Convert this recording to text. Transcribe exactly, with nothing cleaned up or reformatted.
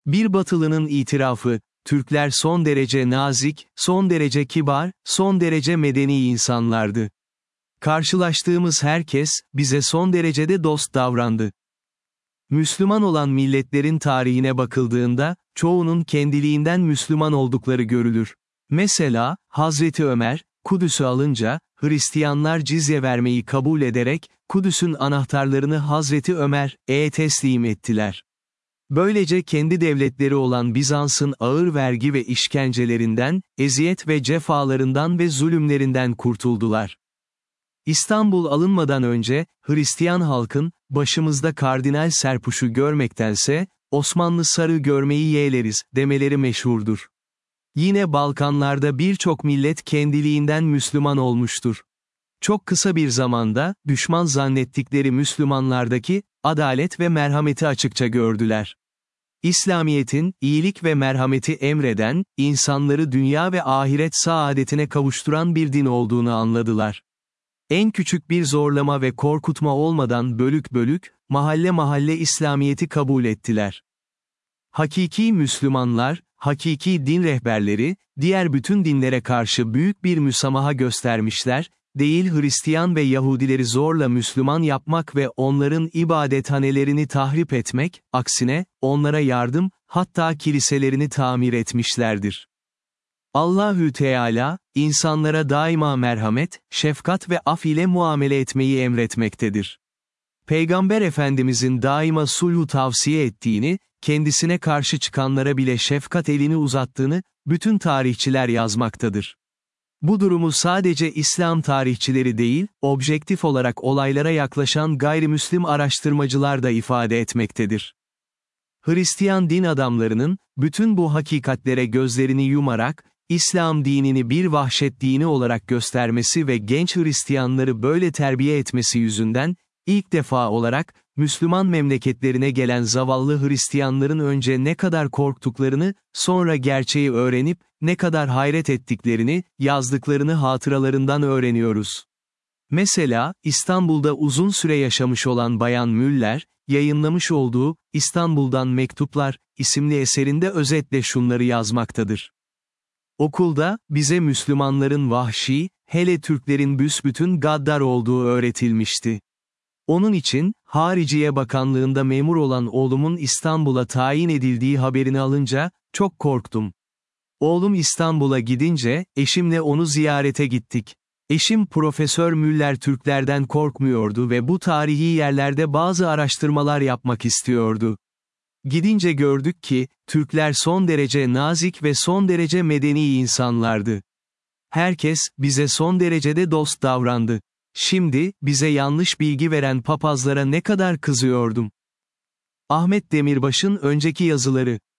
Bir Batılı'nın itirafı, Türkler son derece nazik, son derece kibar, son derece medeni insanlardı. Karşılaştığımız herkes, bize son derecede dost davrandı. Müslüman olan milletlerin tarihine bakıldığında, çoğunun kendiliğinden Müslüman oldukları görülür. Mesela, Hazreti Ömer, Kudüs'ü alınca, Hristiyanlar cizye vermeyi kabul ederek, Kudüs'ün anahtarlarını Hazreti Ömer'e teslim ettiler. Böylece kendi devletleri olan Bizans'ın ağır vergi ve işkencelerinden, eziyet ve cefalarından ve zulümlerinden kurtuldular. İstanbul alınmadan önce, Hristiyan halkın, başımızda kardinal serpuşu görmektense, Osmanlı sarı görmeyi yeğleriz, demeleri meşhurdur. Yine Balkanlarda birçok millet kendiliğinden Müslüman olmuştur. Çok kısa bir zamanda, düşman zannettikleri Müslümanlardaki, adalet ve merhameti açıkça gördüler. İslamiyet'in, iyilik ve merhameti emreden, insanları dünya ve ahiret saadetine kavuşturan bir din olduğunu anladılar. En küçük bir zorlama ve korkutma olmadan bölük bölük, mahalle mahalle İslamiyet'i kabul ettiler. Hakiki Müslümanlar, hakiki din rehberleri, diğer bütün dinlere karşı büyük bir müsamaha göstermişler, değil Hristiyan ve Yahudileri zorla Müslüman yapmak ve onların ibadethanelerini tahrip etmek, aksine, onlara yardım, hatta kiliselerini tamir etmişlerdir. Allahü Teala, insanlara daima merhamet, şefkat ve af ile muamele etmeyi emretmektedir. Peygamber Efendimizin daima sulhu tavsiye ettiğini, kendisine karşı çıkanlara bile şefkat elini uzattığını, bütün tarihçiler yazmaktadır. Bu durumu sadece İslam tarihçileri değil, objektif olarak olaylara yaklaşan gayrimüslim araştırmacılar da ifade etmektedir. Hristiyan din adamlarının, bütün bu hakikatlere gözlerini yumarak, İslam dinini bir vahşet dini olarak göstermesi ve genç Hristiyanları böyle terbiye etmesi yüzünden, ilk defa olarak, Müslüman memleketlerine gelen zavallı Hristiyanların önce ne kadar korktuklarını, sonra gerçeği öğrenip, ne kadar hayret ettiklerini, yazdıklarını hatıralarından öğreniyoruz. Mesela, İstanbul'da uzun süre yaşamış olan Bayan Müller, yayınlamış olduğu, İstanbul'dan Mektuplar, isimli eserinde özetle şunları yazmaktadır. Okulda, bize Müslümanların vahşi, hele Türklerin büsbütün gaddar olduğu öğretilmişti. Onun için, Hariciye Bakanlığında memur olan oğlumun İstanbul'a tayin edildiği haberini alınca, çok korktum. Oğlum İstanbul'a gidince, eşimle onu ziyarete gittik. Eşim Profesör Müller Türklerden korkmuyordu ve bu tarihi yerlerde bazı araştırmalar yapmak istiyordu. Gidince gördük ki, Türkler son derece nazik ve son derece medeni insanlardı. Herkes, bize son derecede dost davrandı. Şimdi, bize yanlış bilgi veren papazlara ne kadar kızıyordum. Ahmet Demirbaş'ın önceki yazıları